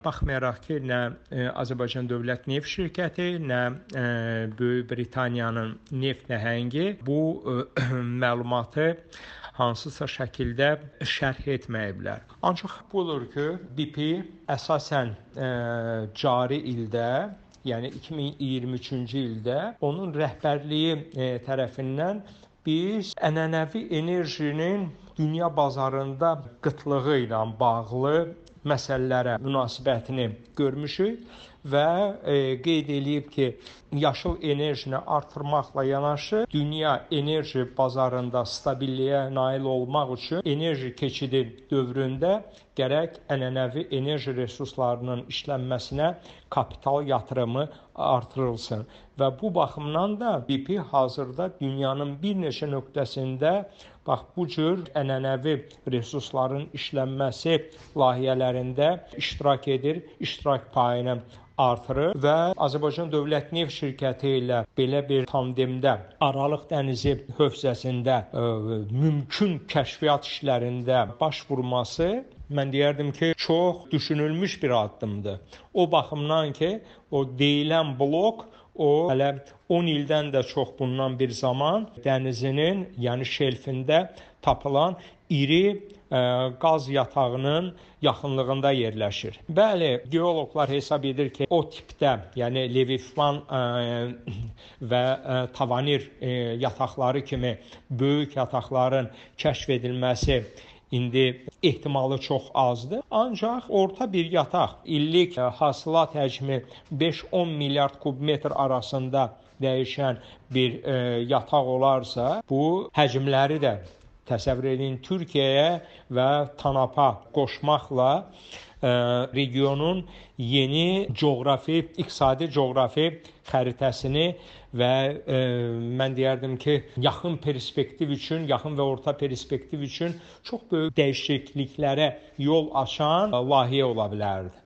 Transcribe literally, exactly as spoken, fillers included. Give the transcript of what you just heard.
Baxmayaraq ki, nə e, Azərbaycan Dövlət Neft Şirkəti, nə e, Böyük Britaniyanın neft nəhəngi bu e, məlumatı hansısa şəkildə şərh etməyiblər. Ancaq budur ki, B P əsasən e, cari ildə, yəni iki min iyirmi üçüncü ildə onun rəhbərliyi e, tərəfindən biz ənənəvi enerjinin dünya bazarında qıtlığı ilə bağlı məsələlərə münasibətini görmüşük və e, qeyd edib ki, yaşıl enerjini artırmaqla yanaşı dünya enerji bazarında stabilliyə nail olmaq üçün enerji keçidi dövründə gərək ənənəvi enerji resurslarının işlənməsinə kapital yatırımı artırılsın. Və bu baxımdan da B P hazırda dünyanın bir neçə nöqtəsində bax bu cür ənənəvi resursların işlənməsi layihələrində iştirak edir, iştirak payını artırır və Azərbaycan Dövlət Neft Şirkəti ilə belə bir tandemdə Aralıq dənizi hövzəsində ə, mümkün kəşfiyyat işlərində baş vurması mən deyərdim ki, çox düşünülmüş bir addımdır. O baxımdan ki, o deyilən blok o hələ on ildən də çox bundan bir zaman dənizinin, yəni şelfində tapılan iri ə, qaz yatağının yaxınlığında yerləşir. Bəli, geoloqlar hesab edir ki, o tipdə, yəni Levifman ə, və ə, Tavanir ə, yataqları kimi böyük yataqların kəşf edilməsi indi ehtimalı çox azdır. Ancaq orta bir yataq illik hasilat həcmi beş on milyard kubmetr arasında dəyişən bir e, yataq olarsa, bu həcmləri də təsəvvür edin Türkiyəyə və TANAP-a qoşmaqla e, regionun yeni coğrafi, iqtisadi coğrafi xəritəsini və e, mən deyərdim ki, yaxın perspektiv üçün, yaxın və orta perspektiv üçün çox böyük dəyişikliklərə yol açan layihə ola bilərdi.